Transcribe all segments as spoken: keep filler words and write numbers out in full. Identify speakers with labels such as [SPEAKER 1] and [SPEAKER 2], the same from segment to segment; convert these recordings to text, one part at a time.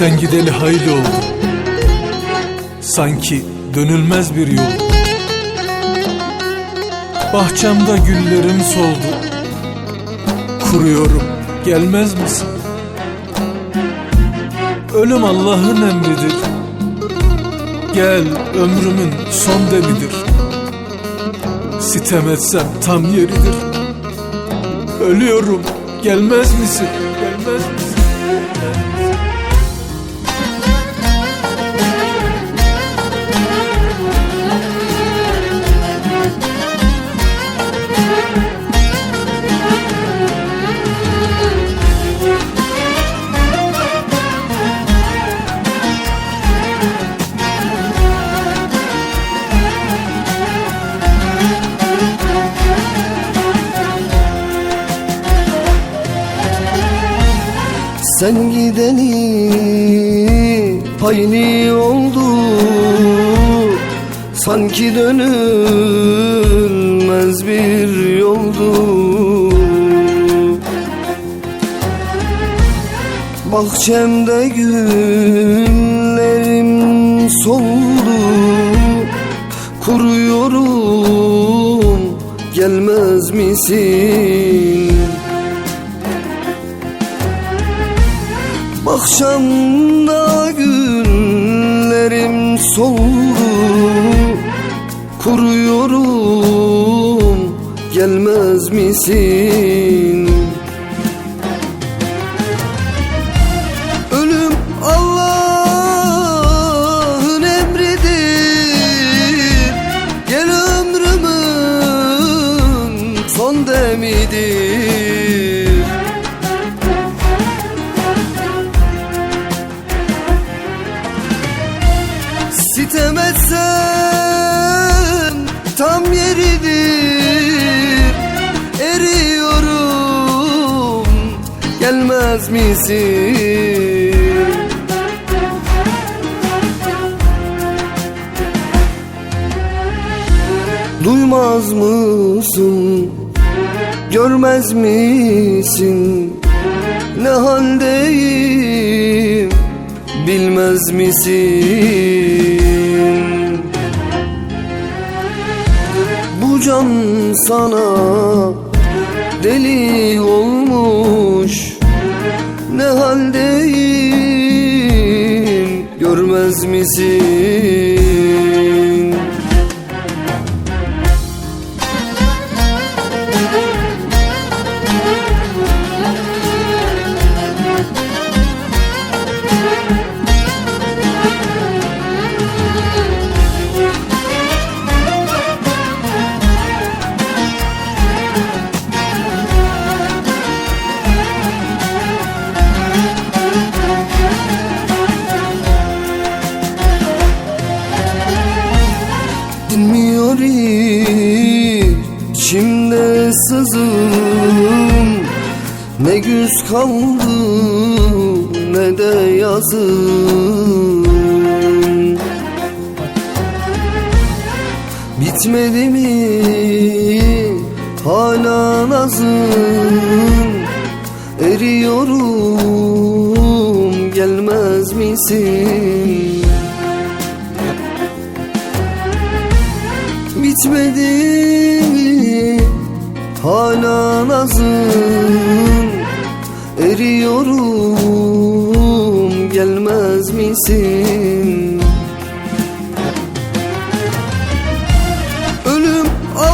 [SPEAKER 1] Sen gideli hayli oldu, sanki dönülmez bir yol. Bahçemde güllerim soldu, kuruyorum, gelmez misin? Ölüm Allah'ın emridir, gel ömrümün son demidir. Sitem etsem tam yeridir, ölüyorum, gelmez misin? Gelmez misin?
[SPEAKER 2] Sen gideli hayli oldu, sanki dönülmez bir yoldu. Bahçemde güllerim soldu, kuruyorum, gelmez misin? Bahçemde güllerim soldu, kuruyorum, gelmez misin? Ölüm Allah'ın emridir, gel ömrümün son demidir. Sitem etsem tam yeridir, eriyorum, gelmez misin? Duymaz mısın, görmez misin? Ne haldeyim, bilmez misin? Bu can sana deli olmuş, ne haldeyim, görmez misin? Dinmiyor içimde sızım, ne güz kaldı ne de yazım. Bitmedi mi hala nazım, eriyorum, gelmez misin? Bitmedi mi hala nazım, eriyorum, gelmez misin? Ölüm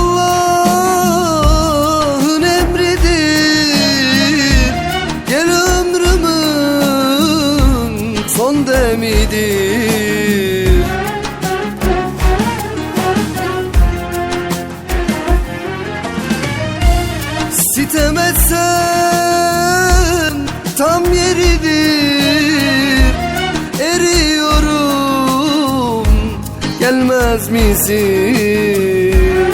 [SPEAKER 2] Allah'ın emridir, gel ömrümün son demidir. Sitem etsem tam yeridir, eriyorum, gelmez misin?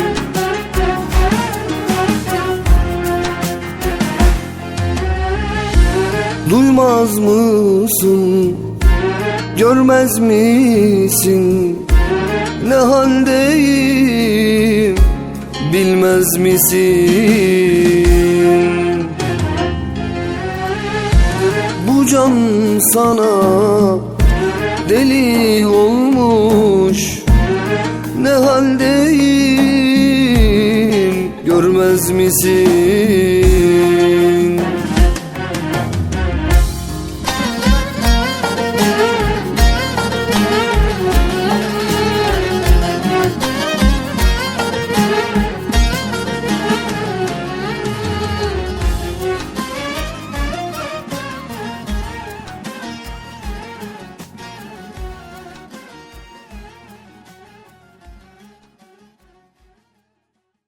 [SPEAKER 2] Duymaz mısın, görmez misin? Ne haldeyim, bilmez misin? Bu can sana deli olmuş. Ne haldeyim görmez misin?